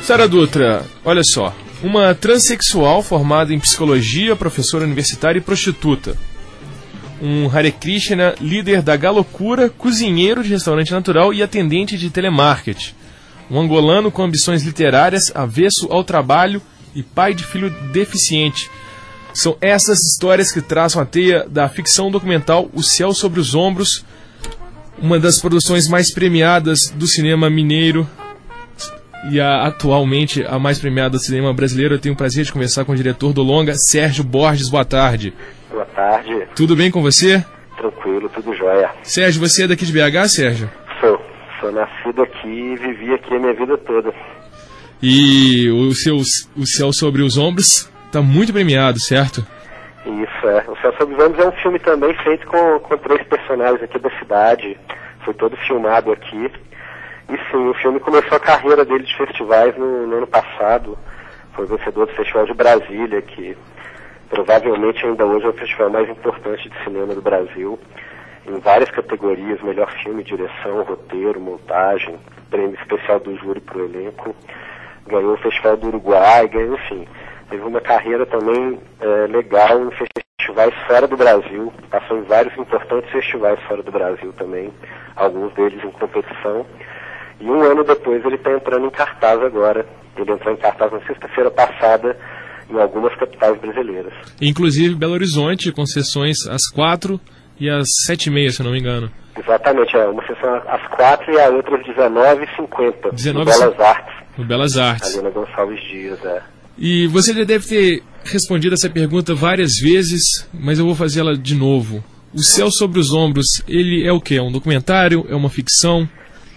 Sara Dutra, olha só. Uma transexual formada em psicologia, professora universitária e prostituta. Um Hare Krishna, líder da Galocura, cozinheiro de restaurante natural e atendente de telemarketing. Um angolano com ambições literárias, avesso ao trabalho e pai de filho deficiente. São essas histórias que traçam a teia da ficção documental O Céu sobre os Ombros, uma das produções mais premiadas do cinema mineiro e atualmente a mais premiada do cinema brasileiro. Eu tenho o prazer de conversar com o diretor do longa, Sérgio Borges. Boa tarde. Boa tarde. Tudo bem com você? Tranquilo, tudo jóia. Sérgio, você é daqui de BH, Sérgio? Sou nascido aqui e vivi aqui a minha vida toda. E o Céu sobre os Ombros está muito premiado, certo? Isso, é. O Céu sobre os Ombros é um filme também feito com 3 personagens aqui da cidade. Foi todo filmado aqui. E sim, o filme começou a carreira dele de festivais no ano passado. Foi vencedor do Festival de Brasília, que provavelmente ainda hoje é o festival mais importante de cinema do Brasil. Em várias categorias, melhor filme, direção, roteiro, montagem, prêmio especial do júri para o elenco. Ganhou o Festival do Uruguai, enfim. Teve uma carreira também legal em festivais fora do Brasil. Passou em vários importantes festivais fora do Brasil também, alguns deles em competição. E um ano depois ele está entrando em cartaz agora. Ele entrou em cartaz na sexta-feira passada em algumas capitais brasileiras. Inclusive Belo Horizonte, com sessões às 4 e às 7h30, se eu não me engano. Exatamente, uma sessão às 4 e a outra às 19h50. No Belas Artes. No Belas Artes. Ali na Gonçalves Dias, E você já deve ter respondido essa pergunta várias vezes, mas eu vou fazê-la de novo. O Céu sobre os Ombros, ele é o quê? É um documentário? É uma ficção?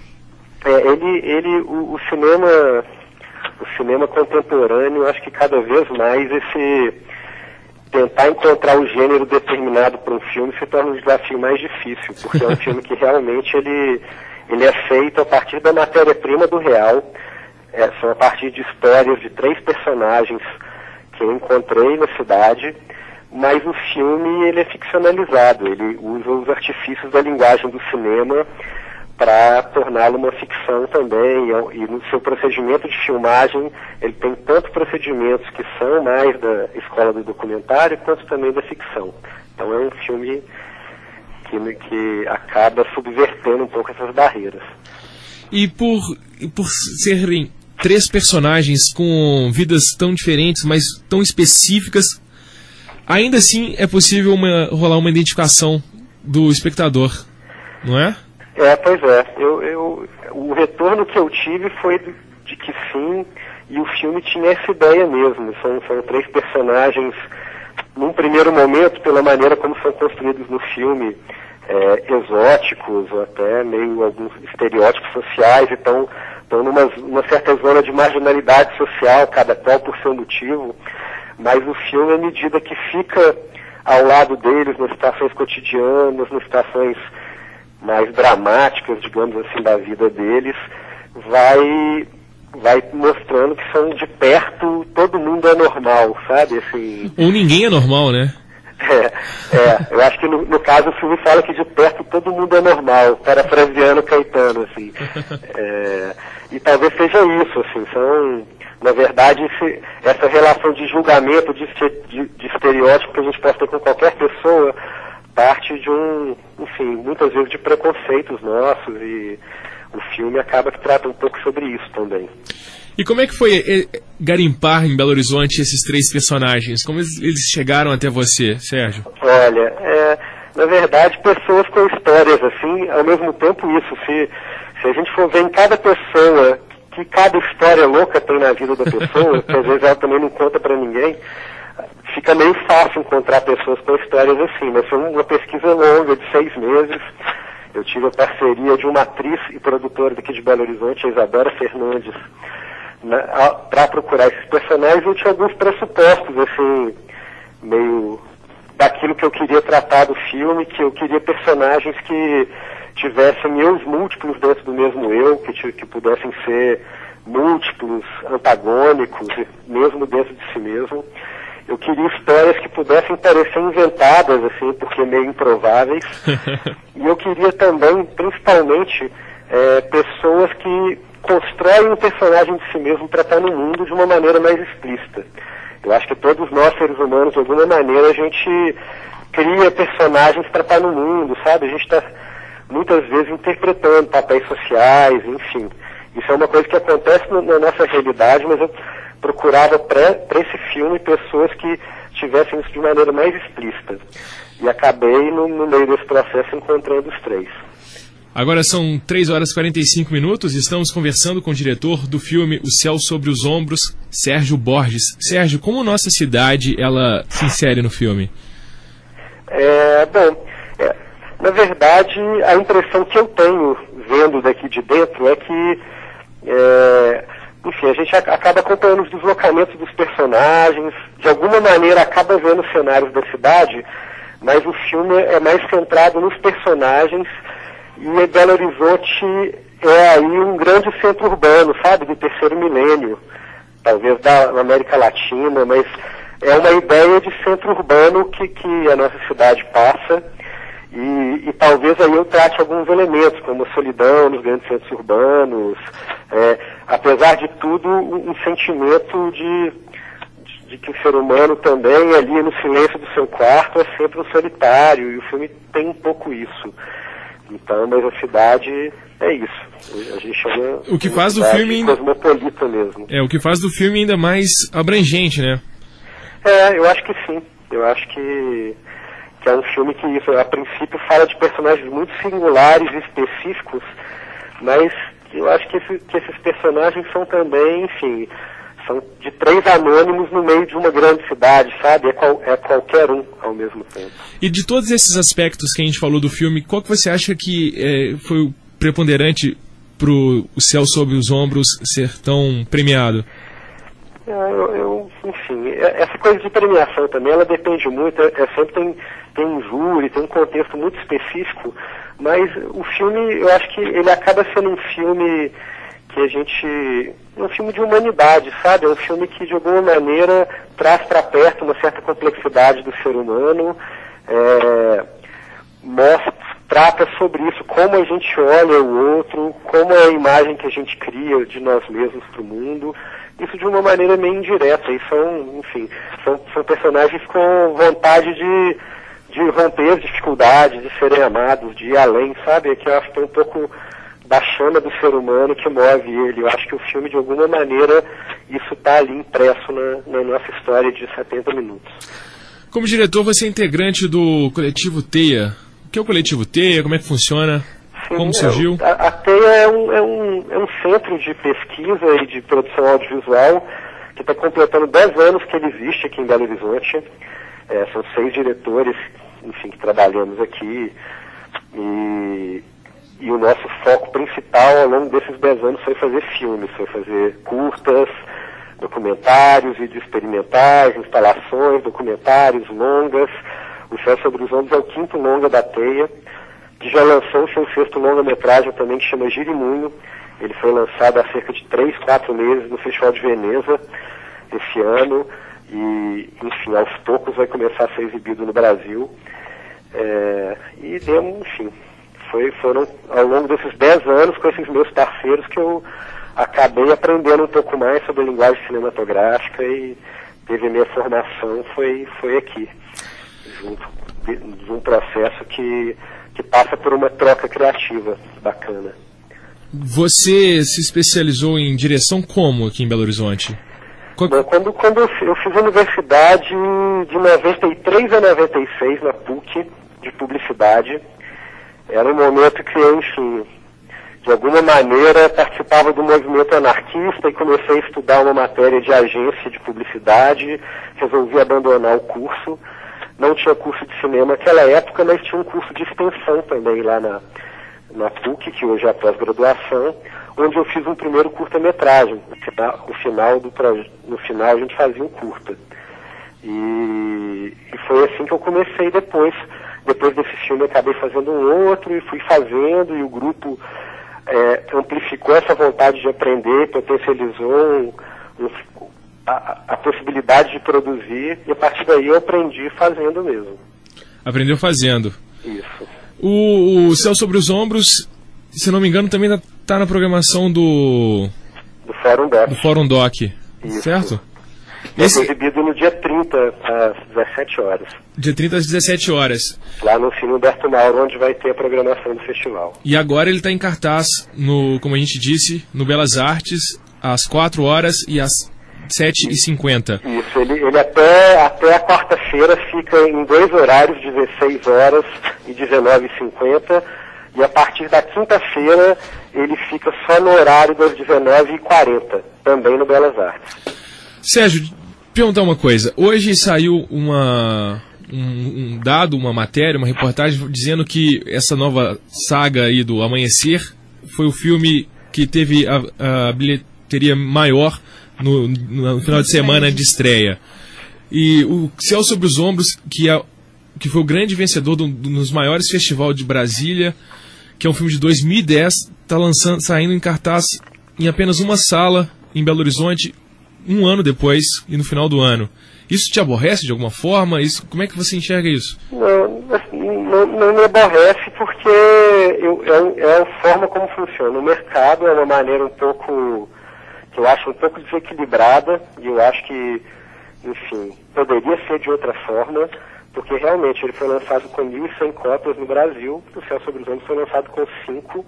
O cinema contemporâneo, acho que cada vez mais tentar encontrar o gênero determinado para um filme se torna um desafio mais difícil, porque é um filme que realmente ele é feito a partir da matéria-prima do real. São a partir de histórias de 3 personagens que eu encontrei na cidade, mas o filme ele é ficcionalizado, ele usa os artifícios da linguagem do cinema para torná-lo uma ficção também, e no seu procedimento de filmagem ele tem tanto procedimentos que são mais da escola do documentário quanto também da ficção. Então é um filme que acaba subvertendo um pouco essas barreiras. E por serem 3 personagens com vidas tão diferentes, mas tão específicas, ainda assim é possível rolar uma identificação do espectador, não é? Pois é. O retorno que eu tive foi de que sim, e o filme tinha essa ideia mesmo. São 3 personagens, num primeiro momento, pela maneira como são construídos no filme, exóticos, ou até meio alguns estereótipos sociais, então estão numa certa zona de marginalidade social, cada qual por seu motivo, mas o filme, à medida que fica ao lado deles, nas situações cotidianas, nas situações mais dramáticas, digamos assim, da vida deles, vai mostrando que são de perto, todo mundo é normal, sabe? Assim, ou ninguém é normal, né? Eu acho que no caso o filme fala que de perto todo mundo é normal, parafraseando Caetano, assim. E talvez seja isso, assim, na verdade, essa relação de julgamento, de estereótipo que a gente pode ter com qualquer pessoa, parte de muitas vezes de preconceitos nossos, e o filme acaba que trata um pouco sobre isso também. E como é que foi garimpar em Belo Horizonte esses 3 personagens? Como eles chegaram até você, Sérgio? Olha, na verdade, pessoas com histórias assim, ao mesmo tempo isso, se a gente for ver em cada pessoa, que cada história louca tem na vida da pessoa, que às vezes ela também não conta pra ninguém, fica meio fácil encontrar pessoas com histórias assim, mas foi uma pesquisa longa, de 6 meses. Eu tive a parceria de uma atriz e produtora daqui de Belo Horizonte, a Isadora Fernandes, para procurar esses personagens. Eu tinha alguns pressupostos, assim, meio daquilo que eu queria tratar do filme, que eu queria personagens que tivessem eus múltiplos dentro do mesmo eu, que pudessem ser múltiplos, antagônicos, mesmo dentro de si mesmo. Eu queria histórias que pudessem parecer inventadas, assim, porque meio improváveis. E eu queria também, principalmente, pessoas constrói um personagem de si mesmo para estar no mundo de uma maneira mais explícita. Eu acho que todos nós, seres humanos, de alguma maneira, a gente cria personagens para estar no mundo, sabe? A gente está muitas vezes interpretando papéis sociais, enfim. Isso é uma coisa que acontece na nossa realidade, mas eu procurava para esse filme pessoas que tivessem isso de maneira mais explícita. E acabei, no meio desse processo, encontrando os três. Agora são 3 horas e 45 minutos e estamos conversando com o diretor do filme O Céu Sobre os Ombros, Sérgio Borges. Sérgio, como nossa cidade ela se insere no filme? Na verdade, a impressão que eu tenho vendo daqui de dentro é que, enfim, a gente acaba acompanhando os deslocamentos dos personagens, de alguma maneira acaba vendo os cenários da cidade, mas o filme é mais centrado nos personagens e Belo Horizonte é aí um grande centro urbano, sabe, do terceiro milênio, talvez da América Latina, mas é uma ideia de centro urbano que a nossa cidade passa. E talvez aí eu trate alguns elementos, como a solidão nos grandes centros urbanos, apesar de tudo, um sentimento de que o ser humano também, ali no silêncio do seu quarto, é sempre um solitário, e o filme tem um pouco isso. Então, mas a cidade é isso. A gente chama o que faz do filme cosmopolita mesmo. O que faz do filme ainda mais abrangente, né? Eu acho que sim. Eu acho que é um filme que, isso, a princípio, fala de personagens muito singulares e específicos, mas eu acho que esses personagens são também, enfim, são de 3 anônimos no meio de uma grande cidade, sabe? É qualquer um ao mesmo tempo. E de todos esses aspectos que a gente falou do filme, qual que você acha que foi o preponderante para O Céu Sobre os Ombros ser tão premiado? Enfim, essa coisa de premiação também, ela depende muito, sempre tem um júri, tem um contexto muito específico, mas o filme, eu acho que ele acaba sendo um filme que um filme de humanidade, sabe? É um filme que, de alguma maneira, traz para perto uma certa complexidade do ser humano, trata sobre isso, como a gente olha o outro, como é a imagem que a gente cria de nós mesmos para o mundo, isso de uma maneira meio indireta, e são personagens com vontade de romper as dificuldades, de serem amados, de ir além, sabe? Que eu acho que tem um pouco da chama do ser humano que move ele. Eu acho que o filme, de alguma maneira, isso está ali impresso na nossa história de 70 minutos. Como diretor, você é integrante do Coletivo Teia. O que é o Coletivo Teia? Como é que funciona? Sim, como surgiu? A Teia é um centro de pesquisa e de produção audiovisual que está completando 10 anos que ele existe aqui em Belo Horizonte. São 6 diretores, enfim, que trabalhamos aqui. E o nosso foco principal ao longo desses 10 anos foi fazer filmes, foi fazer curtas, documentários, vídeos experimentais, instalações, documentários, longas. O Céu Sobre os Ombros é o 5º longa da Teia, que já lançou o seu 6º longa-metragem também, que chama Girimunho. Ele foi lançado há cerca de 3, 4 meses no Festival de Veneza esse ano e, enfim, aos poucos vai começar a ser exibido no Brasil. E foram ao longo desses 10 anos com esses meus parceiros que eu acabei aprendendo um pouco mais sobre a linguagem cinematográfica e teve a minha formação foi aqui, junto de um processo que passa por uma troca criativa bacana. Você se especializou em direção como aqui em Belo Horizonte? Quando eu fiz universidade de 93 a 96 na PUC, de publicidade, era um momento que eu, enfim, de alguma maneira participava do movimento anarquista e comecei a estudar uma matéria de agência de publicidade, resolvi abandonar o curso. Não tinha curso de cinema naquela época, mas tinha um curso de extensão também lá na PUC, que hoje é a pós-graduação, onde eu fiz um primeiro curta-metragem. No final a gente fazia um curta. E foi assim que eu comecei depois. Depois desse filme eu acabei fazendo um outro e fui fazendo, e o grupo amplificou essa vontade de aprender, potencializou a possibilidade de produzir, e a partir daí eu aprendi fazendo mesmo. Aprendeu fazendo. Isso. O Céu Sobre os Ombros, se não me engano, também tá na programação do Fórum Doc, Isso. certo? Vai ser exibido no dia 30, às 17 horas. Dia 30 às 17 horas. Lá no Cine Humberto Mauro, onde vai ter a programação do festival. E agora ele está em cartaz, como a gente disse, no Belas Artes, às 4 horas e às 7h50. Isso, ele até a quarta-feira fica em 2 horários, 16 horas e 19h50. E a partir da quinta-feira ele fica só no horário das 19h40, também no Belas Artes. Sérgio, perguntar uma coisa. Hoje saiu uma matéria, uma reportagem dizendo que essa nova saga aí do Amanhecer foi o filme que teve a bilheteria maior no final de semana de estreia. E o Céu Sobre os Ombros, que foi o grande vencedor dos maiores festivais de Brasília, que é um filme de 2010, está saindo em cartaz em apenas uma sala em Belo Horizonte, um ano depois e no final do ano. Isso te aborrece de alguma forma? Como é que você enxerga isso? Não me aborrece porque é a forma como funciona. O mercado é uma maneira um pouco, que eu acho um pouco desequilibrada, e eu acho que, enfim, poderia ser de outra forma, porque realmente ele foi lançado com 1.100 cópias no Brasil, o Céu Sobre os Ombros foi lançado com 5.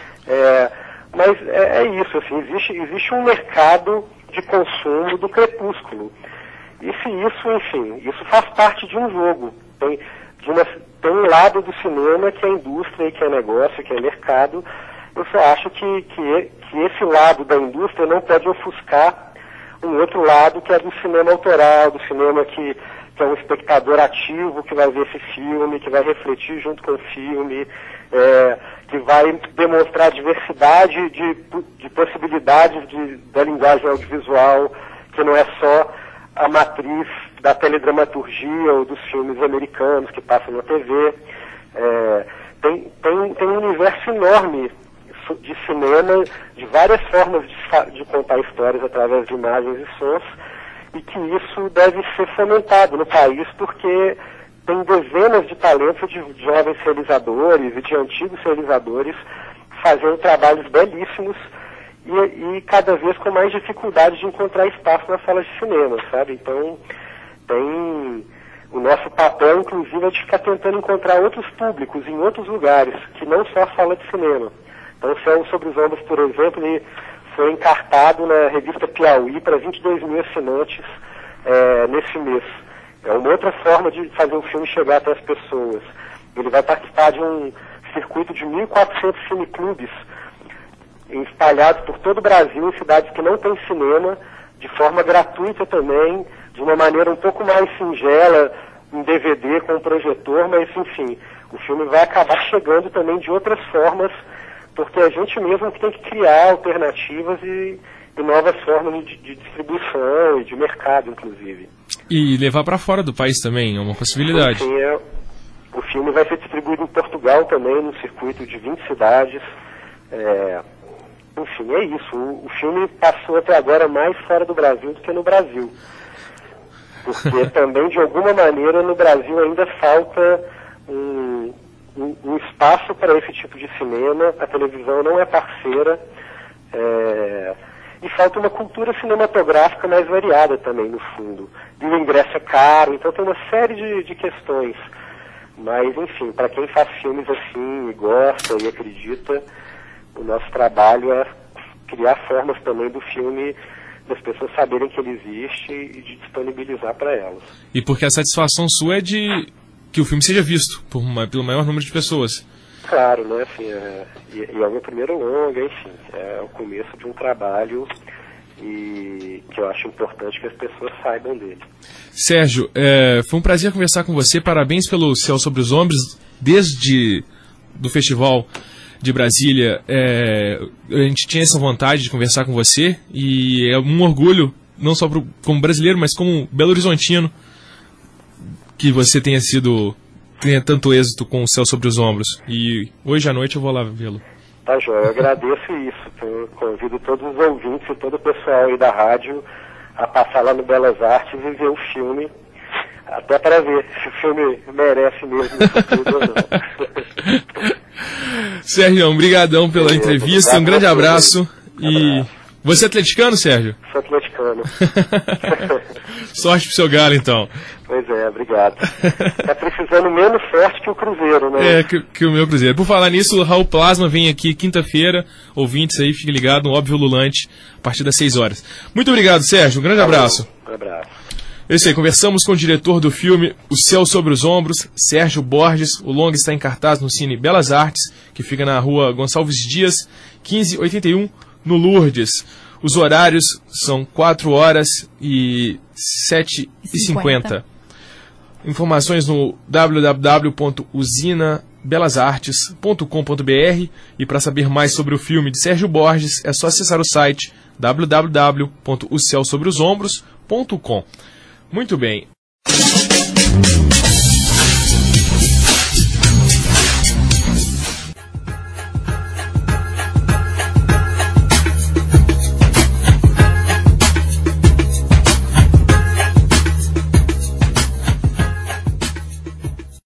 Mas é isso, assim, existe um mercado de consumo do crepúsculo. E se isso, enfim, isso faz parte de um jogo. Tem um lado do cinema que é indústria, que é negócio, que é mercado. Eu só acho que esse lado da indústria não pode ofuscar um outro lado que é do cinema autoral, do cinema que é um espectador ativo, que vai ver esse filme, que vai refletir junto com o filme, que vai demonstrar a diversidade de possibilidades da linguagem audiovisual, que não é só a matriz da teledramaturgia ou dos filmes americanos que passam na TV. Tem um universo enorme de cinema, de várias formas de contar histórias através de imagens e sons, e que isso deve ser fomentado no país, porque tem dezenas de talentos de jovens realizadores e de antigos realizadores fazendo trabalhos belíssimos e cada vez com mais dificuldade de encontrar espaço nas salas de cinema, sabe? Então, o nosso papel, inclusive, é de ficar tentando encontrar outros públicos em outros lugares, que não só a sala de cinema. Então, o Céu Sobre os Ombros, por exemplo, ele foi encartado na revista Piauí para 22 mil assinantes nesse mês. É uma outra forma de fazer o filme chegar até as pessoas. Ele vai participar de um circuito de 1.400 cineclubes espalhados por todo o Brasil, em cidades que não têm cinema, de forma gratuita também, de uma maneira um pouco mais singela, em DVD, com um projetor, mas enfim, o filme vai acabar chegando também de outras formas, porque a gente mesmo tem que criar alternativas e novas formas de distribuição e de mercado, inclusive. E levar para fora do país também, é uma possibilidade. Sim, o filme vai ser distribuído em Portugal também, num circuito de 20 cidades. Enfim, é isso. O filme passou até agora mais fora do Brasil do que no Brasil. Porque também, de alguma maneira, no Brasil ainda falta um espaço para esse tipo de cinema. A televisão não é parceira. E falta uma cultura cinematográfica mais variada também, no fundo. E o ingresso é caro, então tem uma série de questões. Mas, enfim, para quem faz filmes assim, e gosta e acredita, o nosso trabalho é criar formas também do filme, das pessoas saberem que ele existe e de disponibilizar para elas. E porque a satisfação sua é de que o filme seja visto pelo maior número de pessoas. Claro, né? Assim, e é o meu primeiro longa, enfim, é o começo de um trabalho e que eu acho importante que as pessoas saibam dele. Sérgio, foi um prazer conversar com você, parabéns pelo Céu Sobre os Ombros, desde do Festival de Brasília, a gente tinha essa vontade de conversar com você e é um orgulho, não só como brasileiro, mas como belo-horizontino, que você tenha tanto êxito com o Céu Sobre os Ombros. E hoje à noite eu vou lá vê-lo. Tá, João, eu agradeço isso. Eu convido todos os ouvintes e todo o pessoal aí da rádio a passar lá no Belas Artes e ver o filme, até para ver se o filme merece mesmo isso tudo ou não. Sérgio, brigadão pela entrevista, um grande abraço. E você é atleticano, Sérgio? Sou atleticano. Sorte pro seu Galo, então. Pois é, obrigado. Tá precisando menos sorte que o Cruzeiro, né? Que o meu Cruzeiro. Por falar nisso, o Raul Plasma vem aqui quinta-feira. Ouvintes aí, fiquem ligados, no Óbvio Lulante, a partir das 6 horas. Muito obrigado, Sérgio. Um grande abraço. Um abraço. É isso aí, conversamos com o diretor do filme O Céu Sobre os Ombros, Sérgio Borges. O longa está em cartaz no Cine Belas Artes, que fica na rua Gonçalves Dias, 1581, no Lourdes. Os horários são 4 horas e 7h50. Informações no www.usinabelasartes.com.br. E para saber mais sobre o filme de Sérgio Borges, é só acessar o site www.océusobreosombros.com. Muito bem.